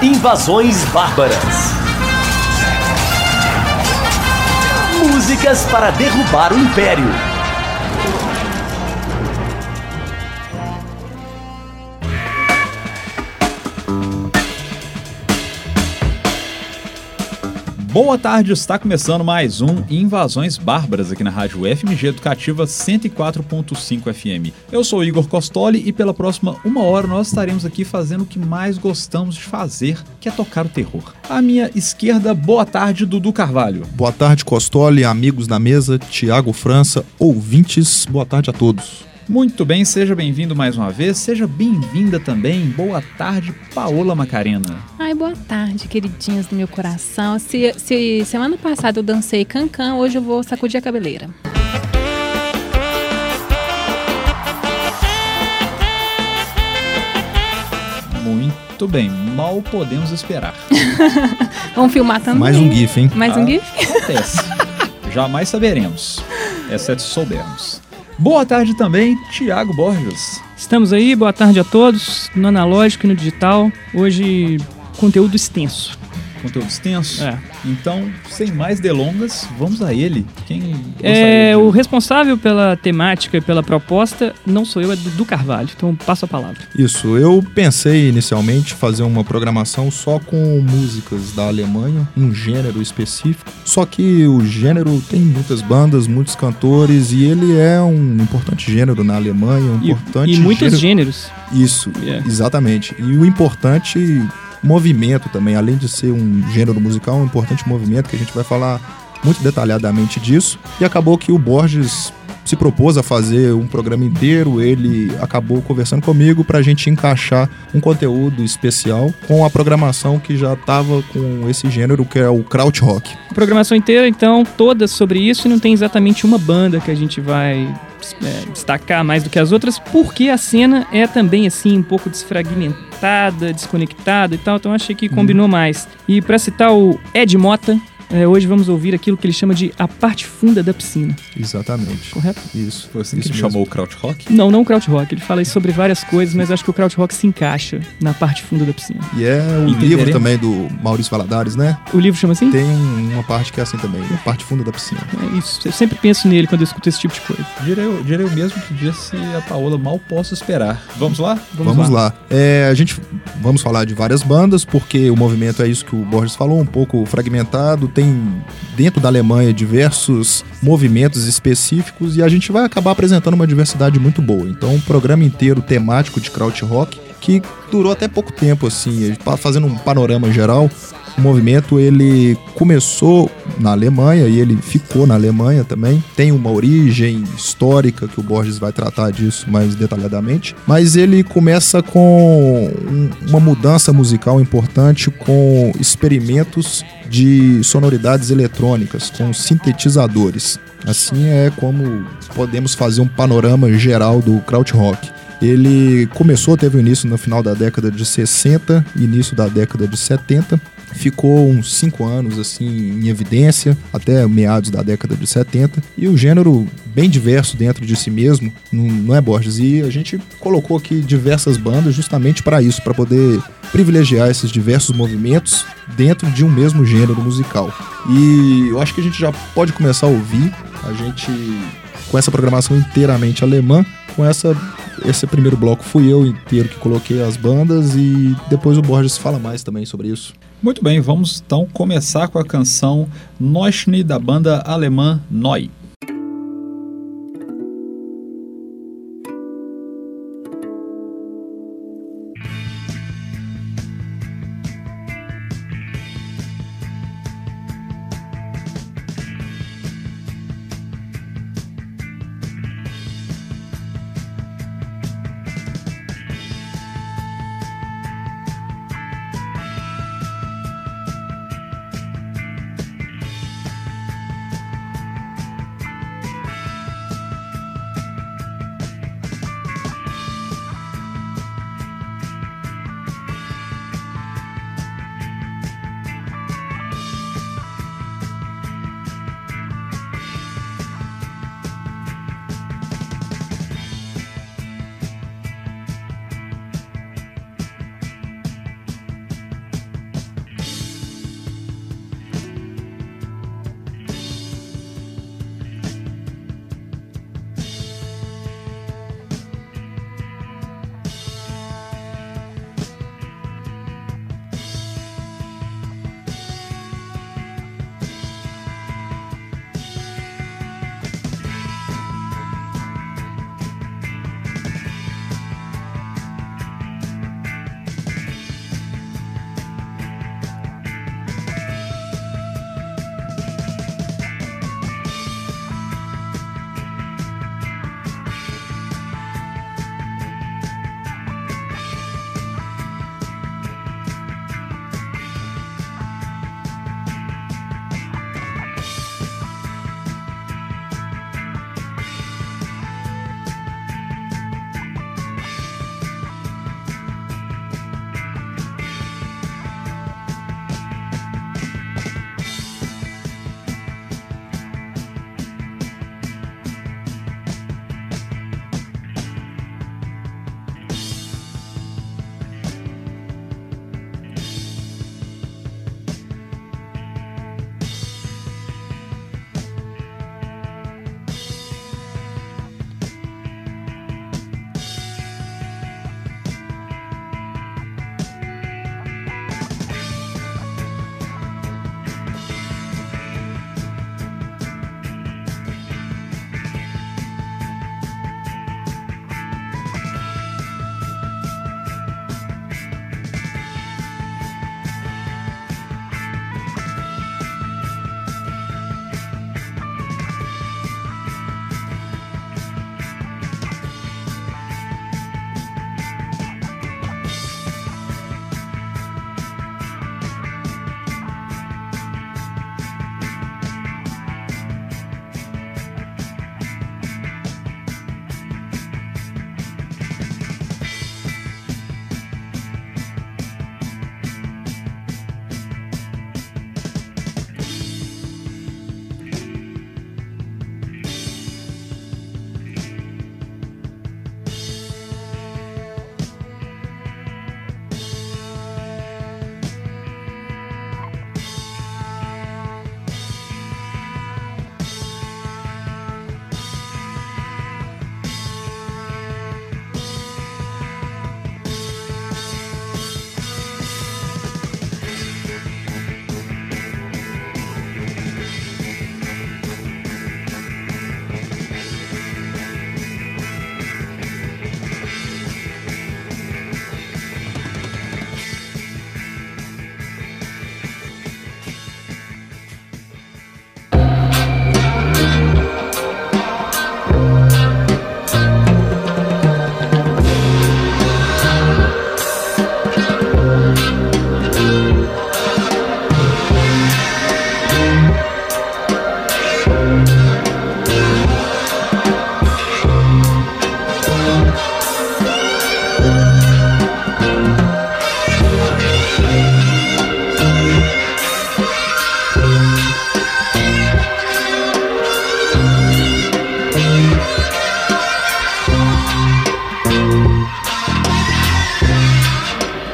Invasões Bárbaras. Músicas para derrubar o Império. Boa tarde, está começando mais um Invasões Bárbaras aqui na Rádio FMG Educativa 104.5 FM. Eu sou o Igor Costoli e pela próxima uma hora nós estaremos aqui fazendo o que mais gostamos de fazer, que é tocar o terror. À minha esquerda, boa tarde, Dudu Carvalho. Boa tarde, Costoli, amigos da mesa, Tiago França, ouvintes, boa tarde a todos. Muito bem, seja bem-vindo mais uma vez, seja bem-vinda também. Boa tarde, Paola Macarena. Ai, boa tarde, queridinhos do meu coração. Se semana passada eu dancei cancan, hoje eu vou sacudir a cabeleira. Muito bem, mal podemos esperar. Vamos filmar também. Mais um GIF, hein? Mais um GIF? Acontece. Jamais saberemos, exceto se soubermos. Boa tarde também, Tiago Borges. Estamos aí, boa tarde a todos, no analógico e no digital. Hoje, conteúdo extenso. Conteúdo extenso? É. Então, sem mais delongas, vamos a ele. Quem gostaria O responsável pela temática e pela proposta não sou eu, é Dudu Carvalho. Então, passo a palavra. Isso, eu pensei inicialmente fazer uma programação só com músicas da Alemanha, um gênero específico. Só que o gênero tem muitas bandas, muitos cantores e ele é um importante gênero na Alemanha, um importante e muitos gêneros. Isso, exatamente. E o importante movimento também, além de ser um gênero musical, um importante movimento, que a gente vai falar muito detalhadamente disso. E acabou que o Borges se propôs a fazer um programa inteiro, ele acabou conversando comigo para a gente encaixar um conteúdo especial com a programação que já estava com esse gênero, que é o krautrock. A programação inteira, então, toda sobre isso, e não tem exatamente uma banda que a gente vai destacar mais do que as outras, porque a cena é também, assim, um pouco desfragmentada, desconectada e tal, então achei que combinou mais. E para citar o Ed Mota, hoje vamos ouvir aquilo que ele chama de a parte funda da piscina. Exatamente. Correto? Isso. Foi assim que Isso ele mesmo. chamou o krautrock? Não o krautrock. Ele fala sobre várias coisas, mas acho que o krautrock se encaixa na parte funda da piscina. E é o Entenderemos. livro também do Maurício Valadares, né? O livro chama assim? Tem uma parte que é assim também, a parte funda da piscina. É isso. Eu sempre penso nele quando eu escuto esse tipo de coisa. Direi o mesmo que disse a Paola, mal posso esperar. Vamos lá? Vamos lá. Vamos falar de várias bandas, porque o movimento é isso que o Borges falou, um pouco fragmentado, tem dentro da Alemanha diversos movimentos específicos e a gente vai acabar apresentando uma diversidade muito boa. Então, um programa inteiro temático de krautrock que durou até pouco tempo, assim, fazendo um panorama geral. O movimento, ele começou na Alemanha e ele ficou na Alemanha também. Tem uma origem histórica que o Borges vai tratar disso mais detalhadamente. Mas ele começa com uma mudança musical importante, com experimentos de sonoridades eletrônicas, com sintetizadores. Assim é como podemos fazer um panorama geral do krautrock. Ele teve o início no final da década de 60, início da década de 70. Ficou uns 5 anos assim em evidência, até meados da década de 70. E o gênero bem diverso dentro de si mesmo, não é, Borges? E a gente colocou aqui diversas bandas justamente para isso, para poder privilegiar esses diversos movimentos dentro de um mesmo gênero musical. E eu acho que a gente já pode começar a ouvir, com essa programação inteiramente alemã, com esse primeiro bloco fui eu inteiro que coloquei as bandas e depois o Borges fala mais também sobre isso. Muito bem, vamos então começar com a canção Noschni da banda alemã Neu.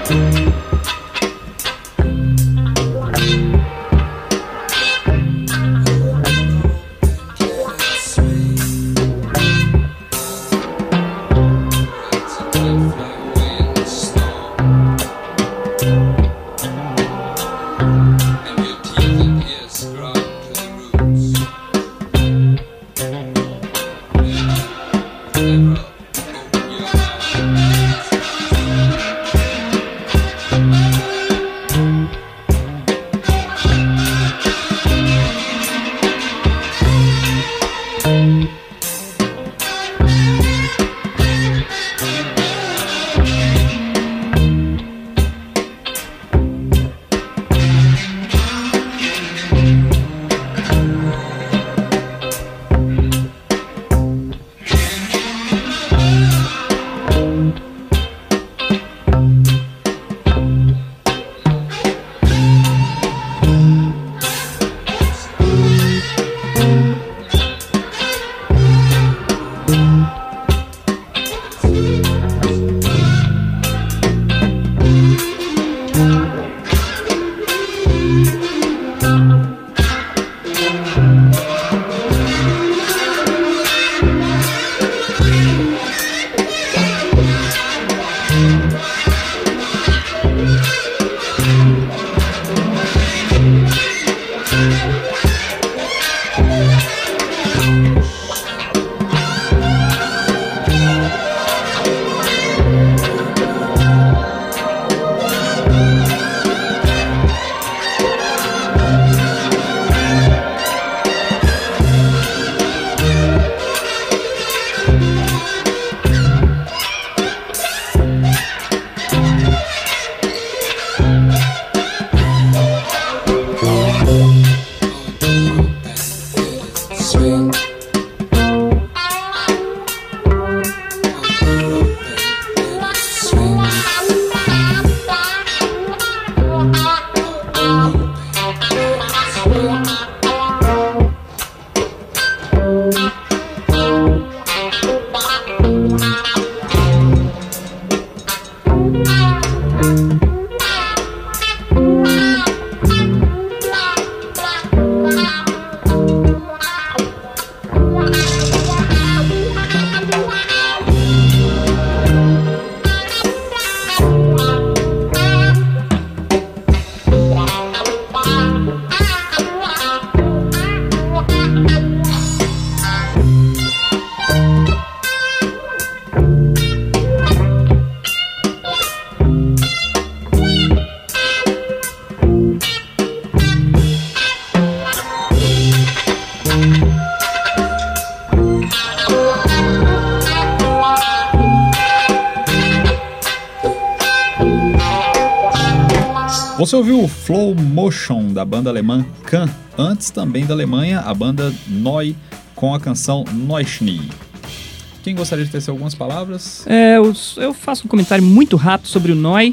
Você ouviu o Flow Motion, da banda alemã Can. Antes, também da Alemanha, a banda Neu, com a canção Neuschnee. Quem gostaria de tecer algumas palavras? Eu faço um comentário muito rápido sobre o Neu.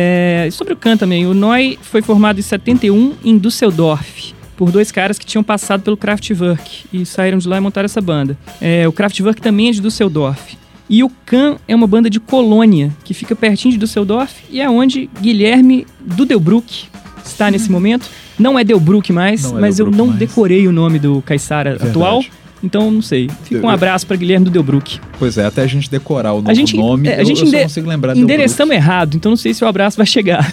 E sobre o Can também. O Neu foi formado em 71 em Düsseldorf, por dois caras que tinham passado pelo Kraftwerk e saíram de lá e montaram essa banda. O Kraftwerk também é de Düsseldorf. E o Can é uma banda de Colônia, que fica pertinho de Düsseldorf, e é onde Guilherme Dudelbruck está nesse momento. Não é Delbruck mais, mas eu não decorei o nome do Caiçara atual, então não sei. Fica um abraço para Guilherme Dudelbruck. Pois é, até a gente decorar o novo nome, eu só consigo lembrar de endereçamos errado, então não sei se o abraço vai chegar.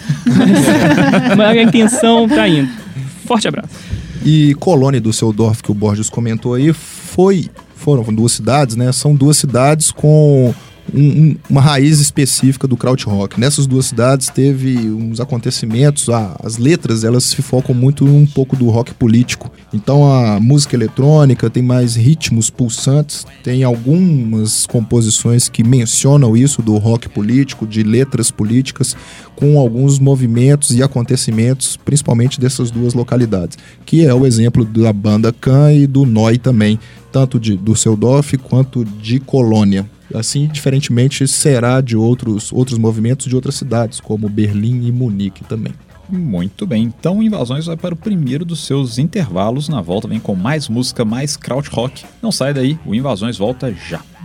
Mas a intenção tá indo. Forte abraço. E Colônia e Düsseldorf, que o Borges comentou aí, foram duas cidades, né? São duas cidades com uma raiz específica do krautrock. Nessas duas cidades teve uns acontecimentos, as letras elas se focam muito um pouco do rock político. Então a música eletrônica tem mais ritmos pulsantes, tem algumas composições que mencionam isso do rock político, de letras políticas, com alguns movimentos e acontecimentos, principalmente dessas duas localidades, que é o exemplo da banda Can e do Neu também, tanto de Düsseldorf quanto de Colônia. Assim, diferentemente, será de outros movimentos de outras cidades, como Berlim e Munique também. Muito bem, então Invasões vai para o primeiro dos seus intervalos. Na volta vem com mais música, mais krautrock. Não sai daí, o Invasões volta já.